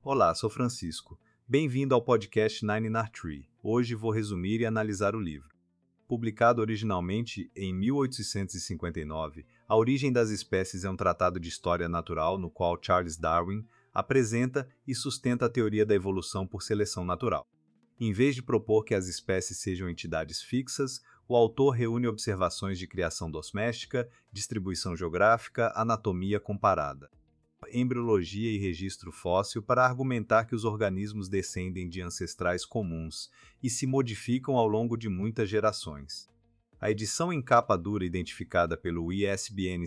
Olá, sou Francisco. Bem-vindo ao podcast Nine Nar Tree. Hoje vou resumir e analisar o livro. Publicado originalmente em 1859, A Origem das Espécies é um tratado de história natural no qual Charles Darwin apresenta e sustenta a teoria da evolução por seleção natural. Em vez de propor que as espécies sejam entidades fixas, o autor reúne observações de criação doméstica, distribuição geográfica, anatomia comparada, embriologia e registro fóssil para argumentar que os organismos descendem de ancestrais comuns e se modificam ao longo de muitas gerações. A edição em capa dura identificada pelo ISBN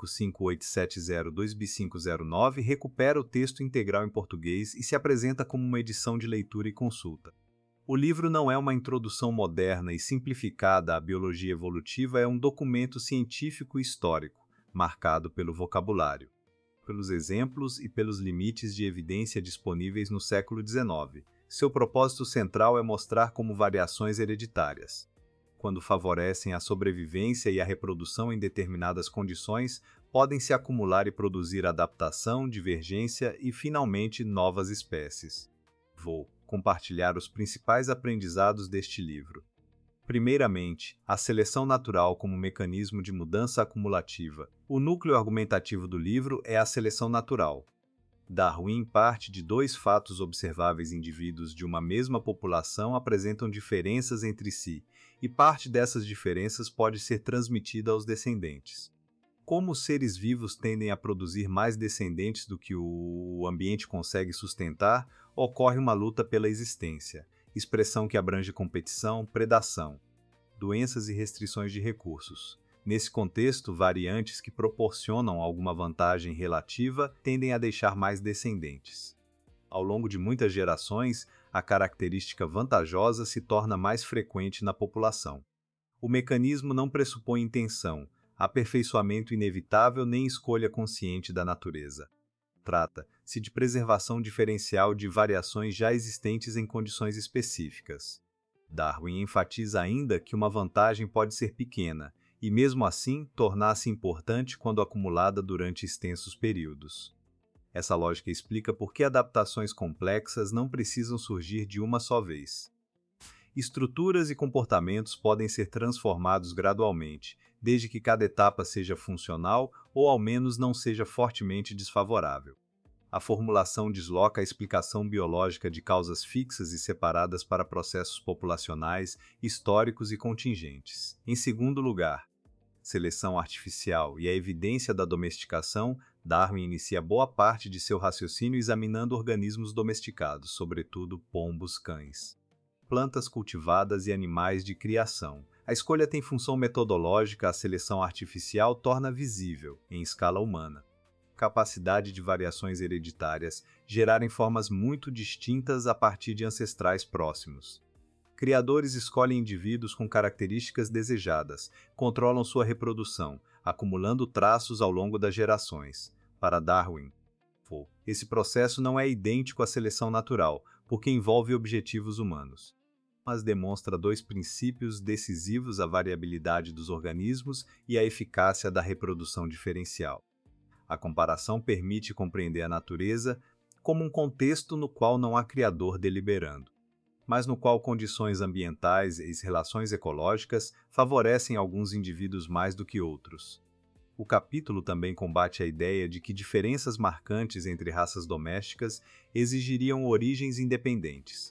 6558702B509 recupera o texto integral em português e se apresenta como uma edição de leitura e consulta. O livro não é uma introdução moderna e simplificada à biologia evolutiva, é um documento científico e histórico, marcado pelo vocabulário, pelos exemplos e pelos limites de evidência disponíveis no século XIX. Seu propósito central é mostrar como variações hereditárias, quando favorecem a sobrevivência e a reprodução em determinadas condições, podem se acumular e produzir adaptação, divergência e, finalmente, novas espécies. Vou compartilhar os principais aprendizados deste livro. Primeiramente, a seleção natural como mecanismo de mudança acumulativa. O núcleo argumentativo do livro é a seleção natural. Darwin parte de dois fatos observáveis: indivíduos de uma mesma população apresentam diferenças entre si, e parte dessas diferenças pode ser transmitida aos descendentes. Como os seres vivos tendem a produzir mais descendentes do que o ambiente consegue sustentar, ocorre uma luta pela existência, expressão que abrange competição, predação, doenças e restrições de recursos. Nesse contexto, variantes que proporcionam alguma vantagem relativa tendem a deixar mais descendentes. Ao longo de muitas gerações, a característica vantajosa se torna mais frequente na população. O mecanismo não pressupõe intenção, aperfeiçoamento inevitável nem escolha consciente da natureza. Trata-se de preservação diferencial de variações já existentes em condições específicas. Darwin enfatiza ainda que uma vantagem pode ser pequena, e mesmo assim tornar-se importante quando acumulada durante extensos períodos. Essa lógica explica por que adaptações complexas não precisam surgir de uma só vez. Estruturas e comportamentos podem ser transformados gradualmente, desde que cada etapa seja funcional ou ao menos não seja fortemente desfavorável. A formulação desloca a explicação biológica de causas fixas e separadas para processos populacionais, históricos e contingentes. Em segundo lugar, seleção artificial e a evidência da domesticação. Darwin inicia boa parte de seu raciocínio examinando organismos domesticados, sobretudo pombos, cães, plantas cultivadas e animais de criação. A escolha tem função metodológica, a seleção artificial torna visível, em escala humana, capacidade de variações hereditárias gerarem formas muito distintas a partir de ancestrais próximos. Criadores escolhem indivíduos com características desejadas, controlam sua reprodução, acumulando traços ao longo das gerações. Para Darwin, esse processo não é idêntico à seleção natural, porque envolve objetivos humanos, mas demonstra dois princípios decisivos: a variabilidade dos organismos e a eficácia da reprodução diferencial. A comparação permite compreender a natureza como um contexto no qual não há criador deliberando, mas no qual condições ambientais e relações ecológicas favorecem alguns indivíduos mais do que outros. O capítulo também combate a ideia de que diferenças marcantes entre raças domésticas exigiriam origens independentes.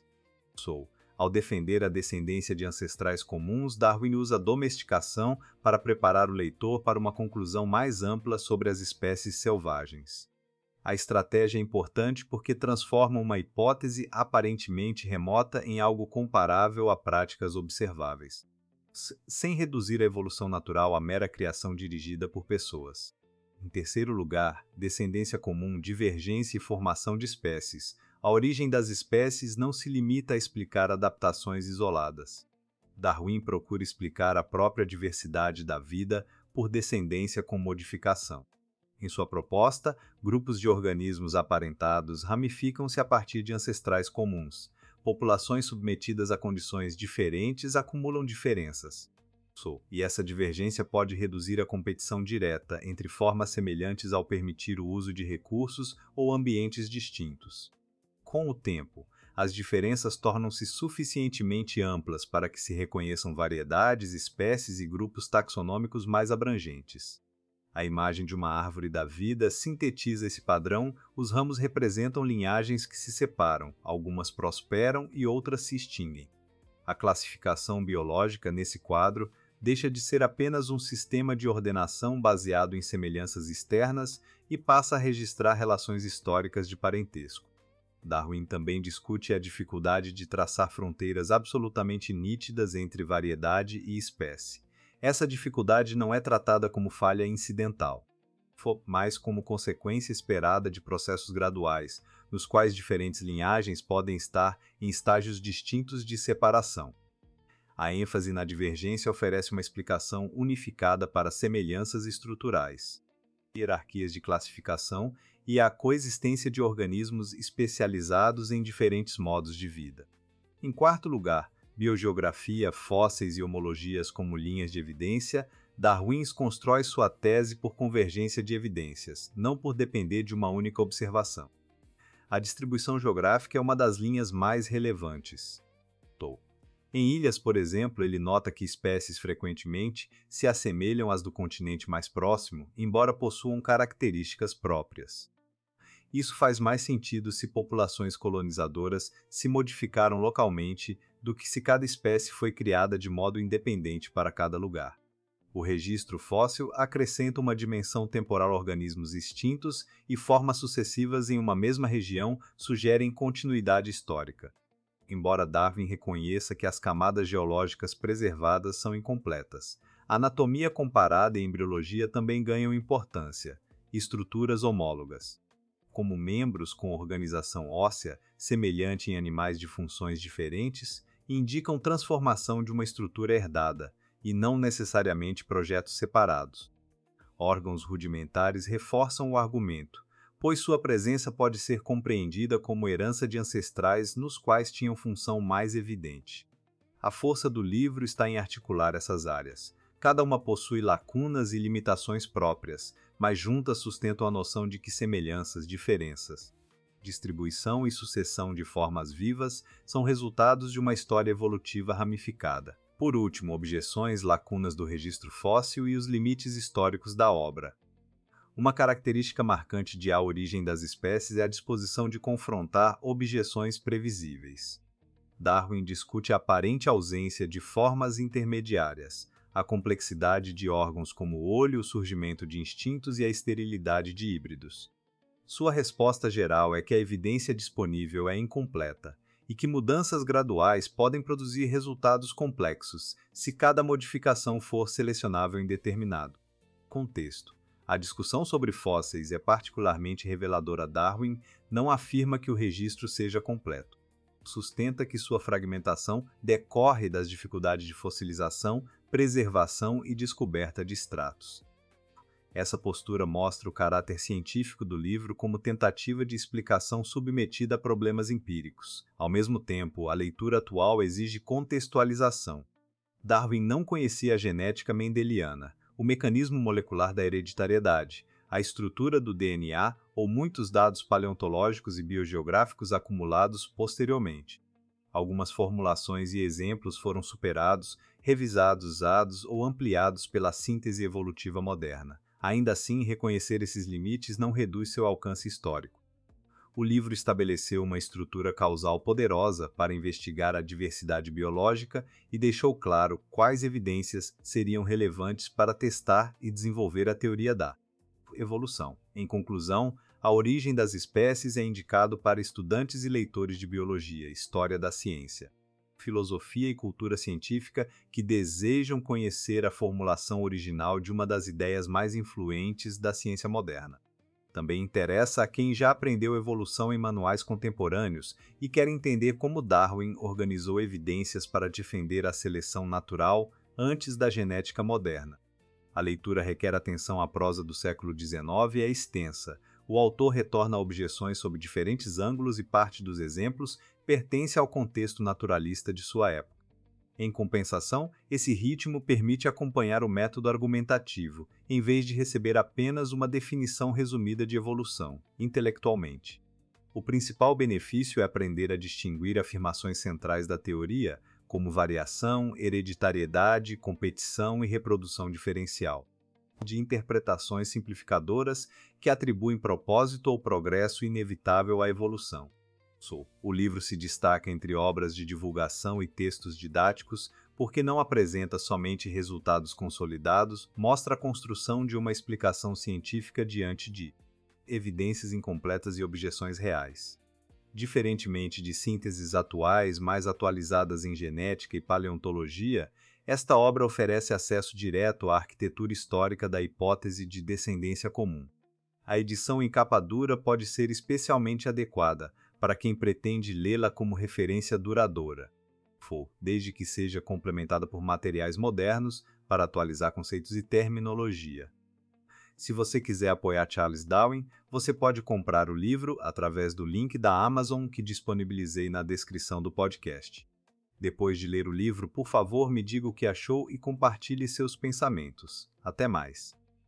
Ao defender a descendência de ancestrais comuns, Darwin usa a domesticação para preparar o leitor para uma conclusão mais ampla sobre as espécies selvagens. A estratégia é importante porque transforma uma hipótese aparentemente remota em algo comparável a práticas observáveis, sem reduzir a evolução natural à mera criação dirigida por pessoas. Em terceiro lugar, descendência comum, divergência e formação de espécies. A origem das espécies não se limita a explicar adaptações isoladas. Darwin procura explicar a própria diversidade da vida por descendência com modificação. Em sua proposta, grupos de organismos aparentados ramificam-se a partir de ancestrais comuns. Populações submetidas a condições diferentes acumulam diferenças. E essa divergência pode reduzir a competição direta entre formas semelhantes ao permitir o uso de recursos ou ambientes distintos. com o tempo, as diferenças tornam-se suficientemente amplas para que se reconheçam variedades, espécies e grupos taxonômicos mais abrangentes. A imagem de uma árvore da vida sintetiza esse padrão. Os ramos representam linhagens que se separam, algumas prosperam e outras se extinguem. A classificação biológica, nesse quadro, deixa de ser apenas um sistema de ordenação baseado em semelhanças externas e passa a registrar relações históricas de parentesco. Darwin também discute a dificuldade de traçar fronteiras absolutamente nítidas entre variedade e espécie. Essa dificuldade não é tratada como falha incidental, mas como consequência esperada de processos graduais, nos quais diferentes linhagens podem estar em estágios distintos de separação. A ênfase na divergência oferece uma explicação unificada para semelhanças estruturais, hierarquias de classificação e a coexistência de organismos especializados em diferentes modos de vida. Em quarto lugar, biogeografia, fósseis e homologias como linhas de evidência, Darwin constrói sua tese por convergência de evidências, não por depender de uma única observação. A distribuição geográfica é uma das linhas mais relevantes. Em ilhas, por exemplo, ele nota que espécies frequentemente se assemelham às do continente mais próximo, embora possuam características próprias. Isso faz mais sentido se populações colonizadoras se modificaram localmente do que se cada espécie foi criada de modo independente para cada lugar. O registro fóssil acrescenta uma dimensão temporal a organismos extintos e formas sucessivas em uma mesma região sugerem continuidade histórica. Embora Darwin reconheça que as camadas geológicas preservadas são incompletas, a anatomia comparada e a embriologia também ganham importância, estruturas homólogas. Como membros com organização óssea semelhante em animais de funções diferentes, indicam transformação de uma estrutura herdada, e não necessariamente projetos separados. Órgãos rudimentares reforçam o argumento, pois sua presença pode ser compreendida como herança de ancestrais nos quais tinham função mais evidente. A força do livro está em articular essas áreas. Cada uma possui lacunas e limitações próprias, mas juntas sustentam a noção de que semelhanças, diferenças, distribuição e sucessão de formas vivas são resultados de uma história evolutiva ramificada. Por último, objeções, lacunas do registro fóssil e os limites históricos da obra. Uma característica marcante de A Origem das Espécies é a disposição de confrontar objeções previsíveis. Darwin discute a aparente ausência de formas intermediárias, a complexidade de órgãos como o olho, o surgimento de instintos e a esterilidade de híbridos. Sua resposta geral é que a evidência disponível é incompleta e que mudanças graduais podem produzir resultados complexos se cada modificação for selecionável em determinado contexto. A discussão sobre fósseis é particularmente reveladora. Darwin não afirma que o registro seja completo. Sustenta que sua fragmentação decorre das dificuldades de fossilização, preservação e descoberta de estratos. Essa postura mostra o caráter científico do livro como tentativa de explicação submetida a problemas empíricos. Ao mesmo tempo, a leitura atual exige contextualização. Darwin não conhecia a genética mendeliana, o mecanismo molecular da hereditariedade, a estrutura do DNA ou muitos dados paleontológicos e biogeográficos acumulados posteriormente. Algumas formulações e exemplos foram superados, revisados, usados ou ampliados pela síntese evolutiva moderna. Ainda assim, reconhecer esses limites não reduz seu alcance histórico. O livro estabeleceu uma estrutura causal poderosa para investigar a diversidade biológica e deixou claro quais evidências seriam relevantes para testar e desenvolver a teoria da evolução. Em conclusão, A Origem das Espécies é indicado para estudantes e leitores de biologia, história da ciência, filosofia e cultura científica que desejam conhecer a formulação original de uma das ideias mais influentes da ciência moderna. Também interessa a quem já aprendeu evolução em manuais contemporâneos e quer entender como Darwin organizou evidências para defender a seleção natural antes da genética moderna. A leitura requer atenção à prosa do século XIX e é extensa. O autor retorna a objeções sob diferentes ângulos e parte dos exemplos pertence ao contexto naturalista de sua época. Em compensação, esse ritmo permite acompanhar o método argumentativo, em vez de receber apenas uma definição resumida de evolução, intelectualmente. O principal benefício é aprender a distinguir afirmações centrais da teoria, como variação, hereditariedade, competição e reprodução diferencial, de interpretações simplificadoras que atribuem propósito ou progresso inevitável à evolução. O livro se destaca entre obras de divulgação e textos didáticos porque não apresenta somente resultados consolidados, mostra a construção de uma explicação científica diante de evidências incompletas e objeções reais. Diferentemente de sínteses atuais mais atualizadas em genética e paleontologia, esta obra oferece acesso direto à arquitetura histórica da hipótese de descendência comum. A edição em capa dura pode ser especialmente adequada para quem pretende lê-la como referência duradoura, desde que seja complementada por materiais modernos para atualizar conceitos e terminologia. Se você quiser apoiar Charles Darwin, você pode comprar o livro através do link da Amazon que disponibilizei na descrição do podcast. Depois de ler o livro, por favor, me diga o que achou e compartilhe seus pensamentos. Até mais!